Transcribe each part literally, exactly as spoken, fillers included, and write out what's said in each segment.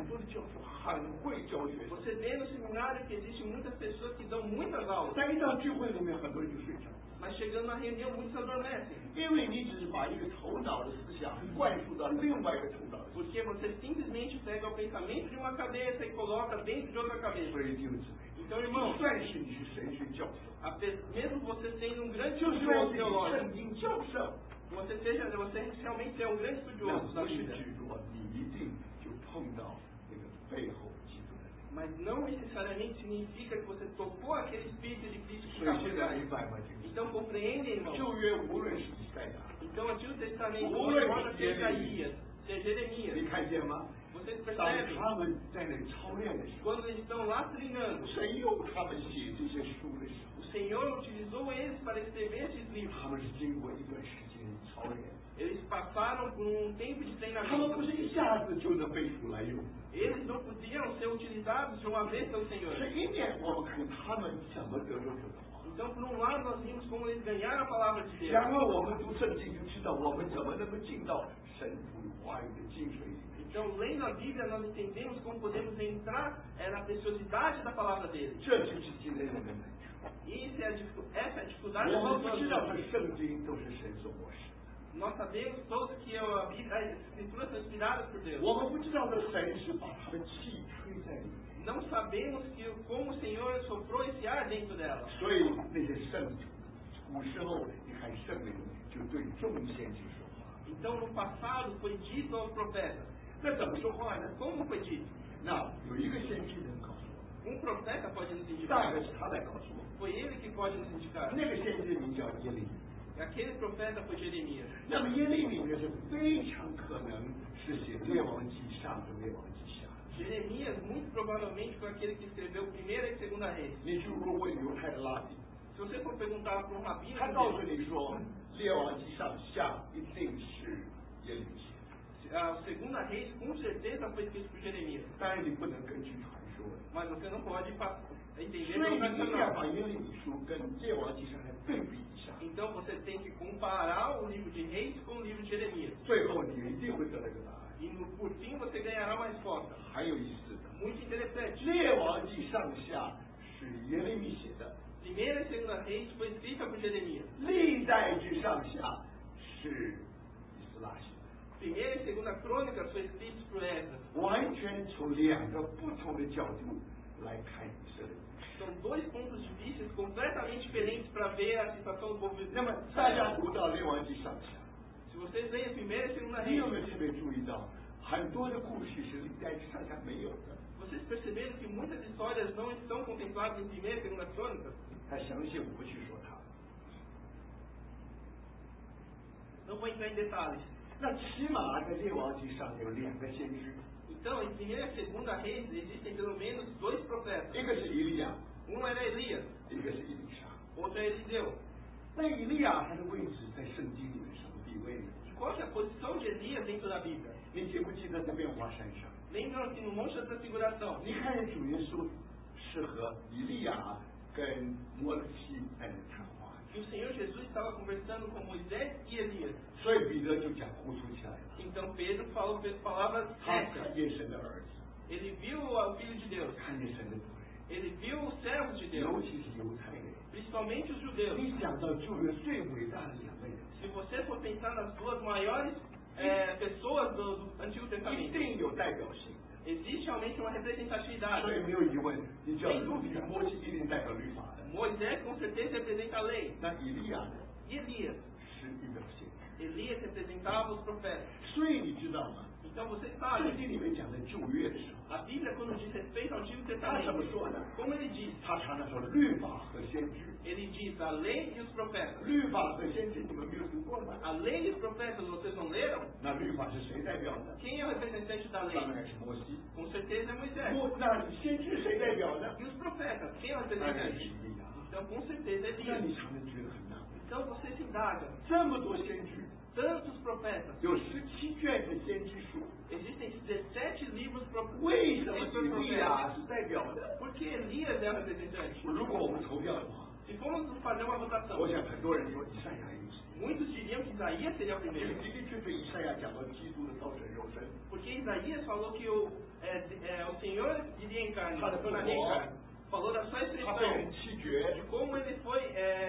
多的教授很会教学生， Você vê no seminário que existem muitas pessoas que dão muitas aulas, 在一到聚会里面，很多人就睡着， mas chegando na reunião muitos adormecem. 因为你只是把一个头脑的思想灌输到另外一个头脑的思 Porque você simplesmente pega o pensamento de uma cabeça e coloca dentro de outra 想， cabeça. 所以弟兄姊妹， Então, 就 irmão, 算是你是神学教授， ape- mesmo você sendo um grande 就算 estudioso 是你 teológico, 圣经教授， você seja, você realmente é um grande 那 estudioso da 不是 Bíblia, 指着你一定就碰到那个背后基督的灵。 mas não necessariamente significa que você tocou aquele Espírito de Cristo que 所以 está 现 por 在 trás. 明白吗？弟兄？ Então compreendem, irmão. 旧约无论是以赛亚， Então o Antigo Testamento, Oi, não importa se é Jeremias. Isaías, se é 你 Jeremias, 看见吗？ vocês 当 percebem, 他们在那里操练的时候， quando eles estão lá treinando, 神用他们写这些书的时候 o， Senhor utilizou eles para escrever esses livros. 他们是经过一段时间操练， Eles passaram por um tempo de 他们不 treinamento. 是一下子就能背出来用。 Eles não podiam ser utilizados de uma vez pelo Senhor. 所以一面我们看他们怎么得着主的话， Então, por um lado, nós vimos como eles ganharam a palavra de Deus. 然后我们读圣经就知道我们怎么能够进到神赋予话语的精髓里面。 Então, lendo a Bíblia, nós entendemos como podemos entrar é, na preciosidade da palavra dele. 这就是今天人的难处。 E isso é a dificu- essa é a dificuldade 我 das 们不 nossas 知道这 vidas. 圣经都是神所漠视， Nós sabemos todos que a Bíblia, as Escrituras são inspiradas por Deus. 我们不知道这神是把他的气吹在里面。 Não sabemos que, como o Senhor soprou esse ar dentro dela. 所以那些圣主，古时候你看圣灵就对众先知说话， Então, no passado, foi dito aos profetas. 那怎么说话呢？ Como foi dito? 那有一个先知能告诉我， Um profeta pode nos 大概 indicar. 是他来告诉我。 Foi ele que pode nos indicar. 那个先知名叫耶利米， Aquele profeta foi Jeremias. 那么耶利米呢是非常可能是写列王记上和列王记下。 Jeremias, muito provavelmente, foi aquele que escreveu Primeira e Segunda Reis. 你如果问犹太的拉比， Se você for perguntar para um rabino, 他告诉你说列王记上下一定是耶利米写的。 a Segunda Reis com certeza foi escrito por Jeremias. 当然你不能根据传说， Mas você não pode pa- entender 所以 pelo 你一定要把 tradicional. 耶利米书跟列王记上来对比一下， Então você tem que comparar o livro de Reis com o livro de Jeremias. 最后你一定会得到一个答案。 E no, por fim você ganhará uma resposta. 很有意思的， Muito interessante. 列王记上下是耶利米写的， Primeira e Segunda Reis foi escrita por Jeremias. 历代志上下是以斯拉写的， Primeira e Segunda Crônicas foi escritas por Esdras. 完全从两个不同的角度来看以色列。 São dois pontos de vista completamente diferentes para ver a situação do povo de 那么大家读到列王记上下， Se vocês leem a Primeira e Segunda 你 Reis, 有没有特别注意到，很多的故事是历代志上下没有的？ vocês perceberam que muitas histórias não estão contempladas em Primeira e Segunda Crônicas? 他详细我不去说它， Não vou entrar em detalhes. 那起码在列王记上有两个先知， Então, em Primeira e Segunda Reis existem pelo menos dois profetas. 一个是以利亚， Um era Elias, 一个是以利沙。 outro é Eliseu. 那以利亚他的位置在圣经里面什么地位呢？ E qual que é a posição de Elias dentro da Bíblia? 你记不记得在变化山上？ Lembram que no Monte da Transfiguração, 你看主耶稣是和以利亚跟摩西在那谈话， que o Senhor Jesus estava conversando com Moisés e Elias. 所以彼得就讲呼出起来了， Então Pedro falou palavras 他 essas. 看见神的儿子， Ele viu o Filho de Deus. 看见神的仆 Ele viu os servos de 人，尤 Deus, 其是犹太人。 principalmente os judeus. 你想到旧约最伟大的两位人， Se você for pensar nas duas maiores eh, pessoas do, do Antigo 一 Testamento, 定有代表性的。 existe realmente uma representatividade. 所以没有疑问，你叫路比摩西一定代表律法的。 Moisés com certeza representa a lei. 那以利亚呢， Elias, 是预表性的。 Elias representava os profetas. 所以你知道吗？ Então você 圣 sabe, 经里面讲的旧约的时候， a Bíblia quando diz respeito ao Antigo 他怎么 Testamento, 说呢？ como ele diz? 他常常说律法和先知。 Ele diz a lei e os profetas. 律法和先知你们没有读过吗？ A lei e os profetas vocês não leram? 那律法是谁代表的？ Quem é o representante da 当 lei? 然是摩西。 Com certeza é Moisés. 摩那先知谁代表的？ E os profetas? Quem é o 当然是 representante? 以利亚。 Então com certeza é 那 Elias. 你常常觉得很纳闷， Então você se indaga, 这么多先知， tantos profetas, 有十七卷的先知书， existem dezessete livros pro- 为什么 escritos 以 por 利 profetas. 亚是代表的？ Por que Elias é o representante? 如果我们投票的话， Se formos fazer uma 我 votação, 想很多人说以赛亚也是。 muitos diriam que Isaías seria o 因 primeiro. 为的的确确以赛亚讲到基督的道成肉身， Porque Isaías falou que o, é, Senhor viria em carne, Fala do tornaria em Senhor. carne. Falou da sua 他被人 expressão, 弃绝 de，como ele foi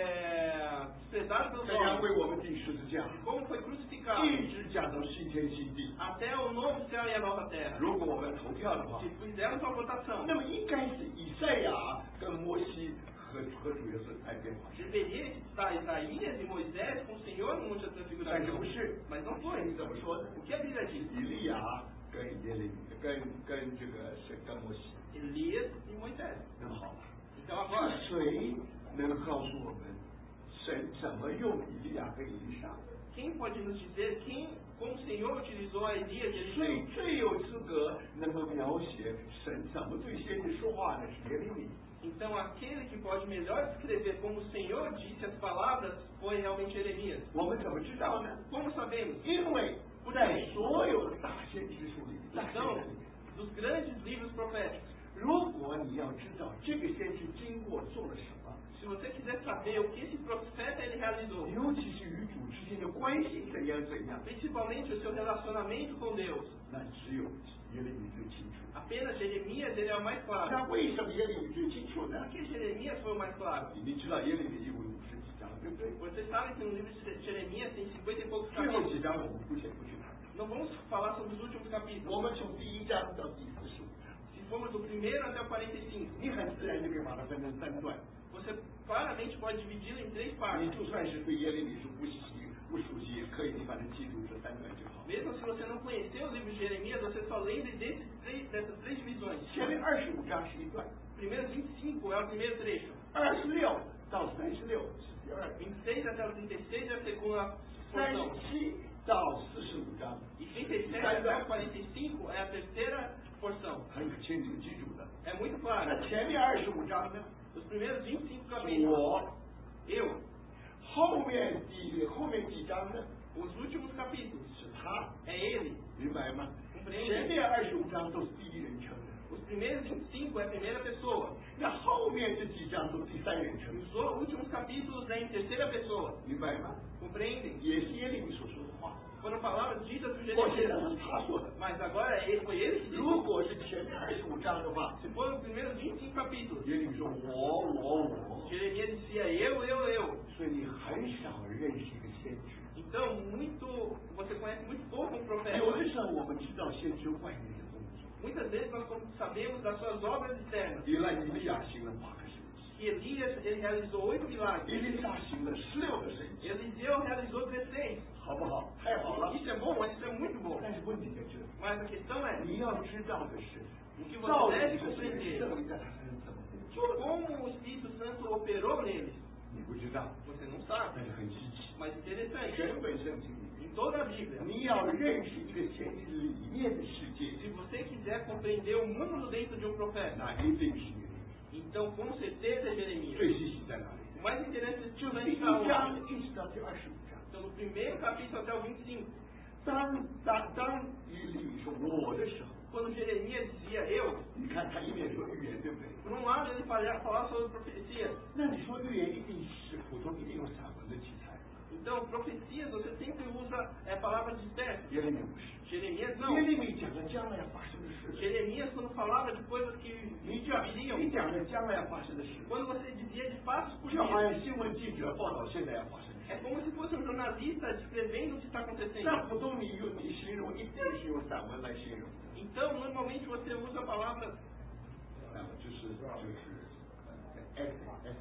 é, desprezado pelos 怎样为 homens, 我们钉十字架， como foi crucificado, 一直讲到新天新地。 até o novo céu e a nova terra. 如果我们投票的话， Se fizermos uma votação, 那么应该是以赛亚跟摩西和和主耶稣在变化时， deveria estar Isaías e Moisés com o Senhor no Monte da 但是 Transfiguração. 不是。 Mas não 所 foi. 以你怎么说呢？ O que a Bíblia diz? 以利亚跟耶利米跟跟这个是跟摩西， Elias e Moisés. 那么好吧？ Então agora, 谁能告诉我们神怎么用以利亚跟以利沙？ quem pode nos dizer quem, como o Senhor utilizou a Elias e 所以 Eliseu? 最有资格能够描写神怎么对先知说话的是耶利米。 Então aquele que pode melhor descrever como o Senhor disse as palavras foi realmente Jeremias. 我们怎么知道呢？ Como sabemos? 因为在所有的大先知书里，大先 Então, 知里， dos grandes livros proféticos, 如果你要知道这个先知经过做了什么， se você quiser saber o que esse profeta ele realizou, 尤其是与主之间的关系怎样怎样， principalmente o seu relacionamento com Deus, 那只有耶利米最清楚。 apenas Jeremias ele é o mais 那 claro. 为什么耶利米最清楚呢？ Por que Jeremias foi o mais claro? 你知道耶利米一共有五十几章，对不对？ Vocês sabem que no livro de Jeremias tem cinquenta e poucos 最后 capítulos. 几章我们不先不去看， Não vamos falar sobre os últimos 我 capítulos. 们从第一章到第四十五章， Se formos do primeiro até o quarenta e cinco, 你很自然就可以把它分成三段。 você claramente pode dividi-lo em três 你 partes. 就算是对耶利米书不熟不熟悉，也可以，你反正记住这三段就好。 Mesmo se você não conhecer o livro de Jeremias, você só lembre desses três, dessas três divisões. 前面二十五章是一段， Primeiros vinte e cinco é o primeiro trecho. 二十六到三十六是第二段， vinte e seis até o trinta e seis é a segunda 三 porção. 十七到四十五章 E trinta e sete até o quarenta e cinco é a terceira porção. 很有清楚记住的。 É muito claro. 那前面二十五章呢？ Os primeiros vinte e cinco 是 capítulos, 我， eu. 后面第后面几章呢？ Os últimos capítulos, 是他， é ele. 明白吗？ Compreende? 前面二十五章都是第一人称的， Os primeiros vinte e cinco é a primeira pessoa. 那后面这几章都第三人称 E，os últimos capítulos é em terceira pessoa. 明白吗？ Compreendem? 也是耶利米所说的话， Foram palavras ditas por 我现在 Jeremias. 是他说的。 Mas agora é ele, foi ele que 如 disse. 果是前面二十五章的话， Se for os primeiros vinte e cinco capítulos, 耶利米说我我我， Jeremias dizia eu, eu, eu. 所以你很少认识一个先知。 Então, muito, você conhece muito pouco um 有的 profeta. 时候我们知道先知外面的工作， Muitas vezes nós sabemos das suas obras externas. 以来以利亚行了八个神迹， Que Elias, ele realizou oito 以 milagres. 利沙行了十六个神迹， Eliseu realizou dezesseis. 好不好？太好了。 Isso é bom, isso é muito bom. 但是问题在这里， Mas a questão é, 你要知道的是， o que 到 você 底 deve 是谁 compreender 圣灵在他身上怎么工作的， como o Espírito Santo operou neles. 你不知道， Você não sabe, 但是很稀奇。 mas interessante. 全本圣经里面， Em toda a Bíblia, 你要认识一个先知里面的世界， se você quiser compreender o mundo dentro de um profeta, 那一定是耶利米。 então com certeza é Jeremias. 最稀奇在哪里？ O mais interessante 就 é 第一 está onde? 章一直到第二十五章。 Então, no primeiro capítulo até o vinte e cinco, 当当当耶利米说我的时候， quando Jeremias dizia eu, 你看他一面说预言，对不对？ por um lado ele falava, falava sobre profecias. 那你说预言一定是普通，一定有散文的题材。 Então, profecias você sempre usa é, palavras dispersas. 耶利米不是， Jeremias não. 耶利米讲的将来要发生的事。 Jeremias, quando falava de coisas que 你讲 viriam, 你讲的将来要发生的事， quando você dizia de fatos 就好 políticos, 像新闻记者报道现在要发生的 é 事。 como se fosse um jornalista descrevendo o que está 那 acontecendo. 普通你用你形容一定是用散文来形容， Então, normalmente você usa palavras 那么就是就是呃 essay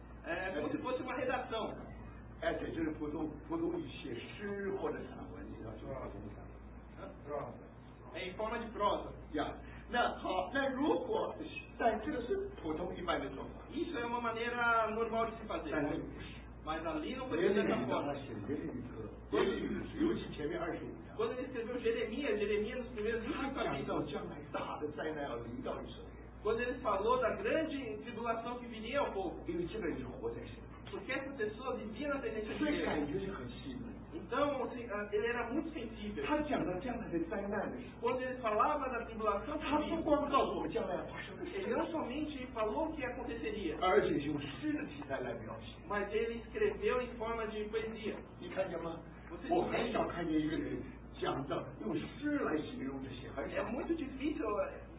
é, como se fosse uma redação. essay 就是普通普通你写诗或者散文，你要说普通散文。 É em forma de prosa. 呀，那好，那如果但这个是普通一般的做法， Isso é uma maneira normal de se fazer. 但是不是。 Mas ali não 耶 foi 利米 dessa 让 forma. 他写耶利米歌，耶利米尤其前面二十五章， Quando ele escreveu Jeremias, Jeremias nos primeiros 他 vinte 讲到 capítulos, 将来大的灾难要临到以色列， quando ele falou da grande tribulação que viria ao povo, 因为这个人是活在神， porque essa pessoa vivia na presença de 所以 Deus. 感觉是很细腻。 Então, assim, ah, ele era muito sensível. 他讲到将来的灾难的时候， Quando ele falava da tribulação 他 que 不 viria, 光告诉我们将来要发生的 ele 事， não somente falou o que aconteceria, 而且用诗的题材来描写。 mas ele escreveu em forma de poesia. 你看见吗？我很少看见一个人讲到用诗来形容这些，很 É 少。 muito difícil eh,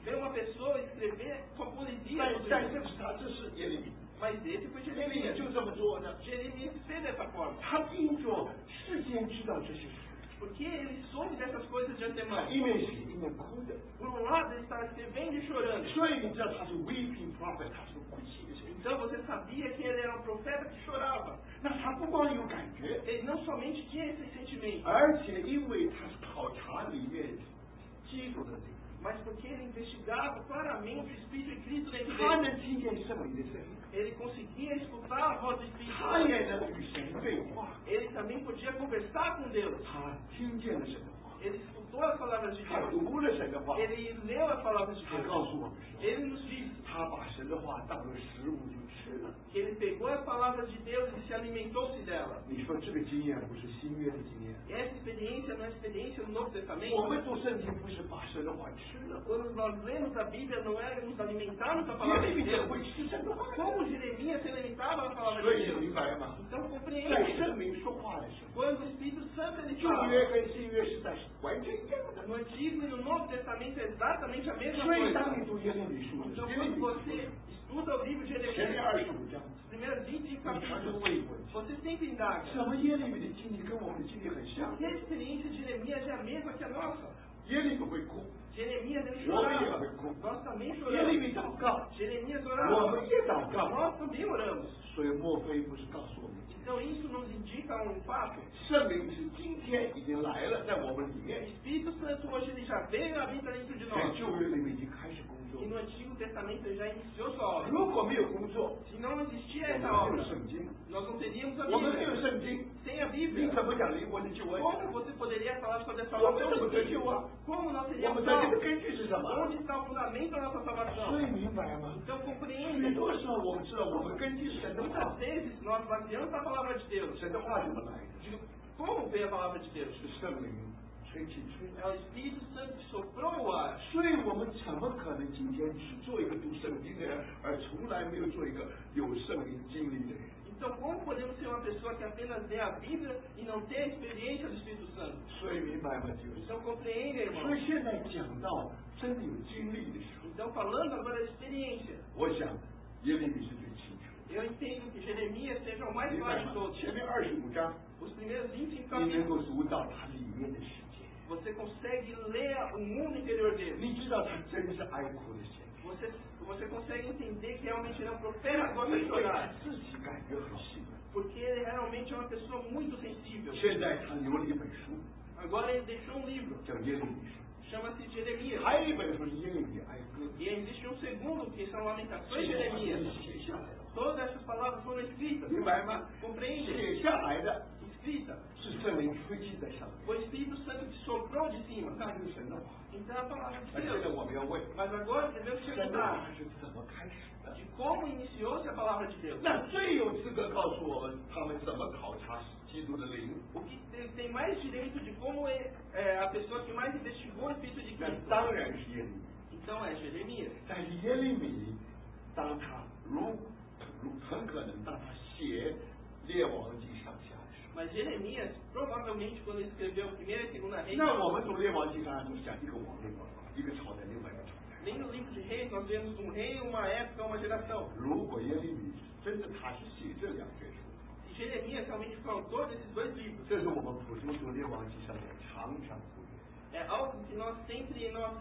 ver uma pessoa escrever com poesia. 但但这是他，这是耶利米。 Mas esse foi 耶利米 Jeremias. 就这么做呢， Jeremias fez dessa forma. 他因着事先知道这些事， Porque ele soube dessas coisas de 他 antemão. 一面写一面哭的。 Por um lado, ele estava escrevendo e chorando. 所以你知道他是 weeping prophet， 他是哭泣的人。 Então você sabia que ele era um profeta que chorava. 那他不光有感觉， Ele não somente tinha esse sentimento, 而且因为他是考察里面基督的灵， mas porque ele investigava claramente o Espírito de Cristo dentro 他 dele. 能听见圣灵的声音， Ele conseguia escutar a voz do 他 Espírito. 也能与神对话， Ele também podia conversar com Deus. 他听见了神的话， Ele escutou as palavras de 他 Deus. 读了神的话， Ele leu as palavras de 他 Deus. 告诉我们说， Ele nos disse 他把神的话当了食物就吃了。 que ele pegou as palavras de Deus e se alimentou-se dela. 你说这个经验不是新约的经验？ Essa experiência não é experiência no Novo 我 Testamento. 们读圣经不是把神的话吃了？ Quando nós lemos a Bíblia, não é nos alimentarmos da 耶 palavra 利 de 米也 Deus. 会吃神的话， Como Jeremias se alimentava da palavra 所 de 以 Deus. 明白吗？ Então 在 compreende. 圣灵说话的时候， Quando o Espírito Santo ele 旧 fala, 约跟新约时代是完全一样的。 no Antigo e no Novo Testamento é exatamente a mesma 所以当 coisa. 你读耶利米书的时 Então 候，耶利 quando 米 você estuda o livro de 前面 Jeremias, 二十五章， os primeiros vinte e cinco 你常常 capítulos, 问一个问题： você sempre indaga. 怎么耶利米的经历跟我们的经历很像？ Que a experiência de Jeremias é a mesma que a nossa. 耶利米会哭， Jeremias ele 我们也 chorava. 会哭。 Nós também 耶利 choramos. 米祷告， Jeremias 我 orava. 们也祷告。 Nós também oramos. 所以莫非不是告诉我们， Então isso nos indica um fato. 圣灵是今天已经来了，在我们里 O 面， Espírito Santo hoje ele já veio e habita dentro de 在 nós. 旧约里面已经开始工作 E。no Antigo Testamento ele já iniciou sua obra. 如果没有工作， Se não existia 我 essa 们没 obra, 有圣经， nós não teríamos a 我们没有 Bíblia. 圣经， Sem a 你 Bíblia, 怎么讲灵魂的救恩？ como você poderia falar sobre a 我们 salvação 怎么 de 得 Cristo? 救啊？ Como nós 我 seríamos 们在这个 salvos? 根据是什么？ Onde está o fundamento da nossa 所 salvação? 以明白吗？ Então 许 compreende. 多时候我们知道，我们根据神的 Muitas 话， vezes nós baseamos a palavra de Deus. 神的话怎么来的？ De como veio a palavra de Deus? 是圣灵吹气吹。 É o Espírito Santo que soprou o ar. 所以我们怎么可能今天只做一个读圣经的人，而从来没有做一个有圣灵经历的人？ Então, como podemos ser uma pessoa que apenas lê a Bíblia e não tem a experiência do Espírito Santo? 所以明白吗，弟兄？ Então, compreende, 所 irmão. 以现在讲到真的有经历的时候， Então, falando agora da experiência, 我想耶利米是最清楚的。 eu entendo que Jeremias seja o mais 明 claro 白 de 吗？ todos. 前面二十五章， Os primeiros vinte e cinco 你能 capítulos, 够读到它里面的世界， você consegue ler o mundo interior dele. 你知道他真是爱哭的先知， Você, você consegue entender que realmente ele é um profeta que 因 gosta de 为他 chorar. 自己感觉很兴奋。 Porque ele realmente é uma pessoa muito sensível. 现在他留了一本书， Agora ele deixou um livro, 叫耶利米书， chama-se Jeremias. 还有一本书是耶利米哀歌， E existe um segundo, que são 这 Lamentações de 些话都 Jeremias. 是写下来的， Todas essas palavras foram escritas. 明白吗？ Compreende? 写下来的 Escrita. 是圣灵吹气在上面， O Espírito Santo que soprou de cima. 那就是神的话。 Então é a palavra de 那现在 Deus. 我们要问， Mas agora devemos 神的 perguntar 话是怎么开始的？ de como iniciou-se a palavra de Deus. 那最有资格告诉我们他们怎么考察基督的灵。 O que tem, tem mais direito de como é, é a pessoa que mais investigou o Espírito de 那 Cristo. 当然是耶利米。 Então é Jeremias. 但是耶利米，当他如如很可能当他写列王记上下的时候， Mas Jeremias, provavelmente, quando ele escreveu a primeira e segunda reis, 那我们读列王记上下都是讲一个王，另外一个朝代，另外一个朝代。 nem no livro de reis nós vemos um rei, uma época, uma geração. 如果耶利米真的他是写这两卷书， E Jeremias realmente foi autor desses dois livros. 这是我们普通读列王记上面常常忽略。 É algo que nós sempre nós,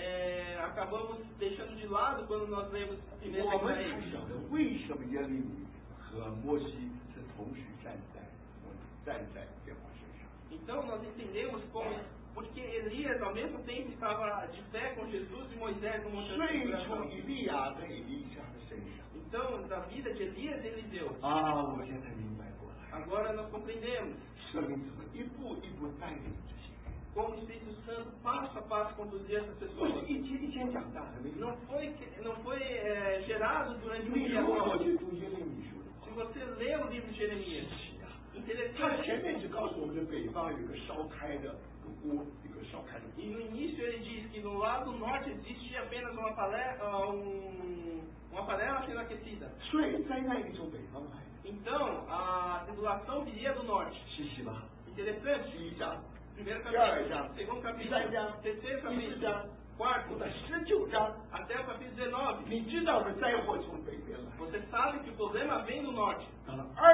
é, acabamos deixando de lado quando nós lemos a primeira e 我 segunda 们才 reis. 晓得为什么耶利米和摩西是同时站在站在耶和华身上。 Então nós entendemos como, porque Elias ao mesmo tempo estava de fé com Jesus e Moisés no Monte 所以 da 从 Transfiguração. 以利亚跟以利沙的身上， Então, da vida de Elias e Eliseu, 啊，我现在明白过来， agora nós compreendemos 圣灵怎么一步一步带领这些人， como o Espírito Santo passo a passo conduzia essas 不是 pessoas. 一天一天长大的，没有。 Não foi, não foi é, gerado durante um 你 dia 如果 só. 去读耶利米书的 Se 话， você lê o livro de 神 Jeremias, 奇啊！他 interessante. 前面只告诉我们的北方有一个烧开的锅，一个烧开的锅。 E no início ele diz que no lado norte existe apenas uma panela, um, uma panela sendo aquecida. 所以灾难一从北方来的， Então, a tribulação viria do norte. 是是吧？ Interessante. 第一章、 Primeiro 第二 capítulo, 章、 segundo 第 capítulo, 三章、 terceiro 第四 capítulo, 章， Quarto, 在十九章， até o capítulo dezenove, 你知道的灾祸从北边来， você sabe que o problema vem do norte. 到了二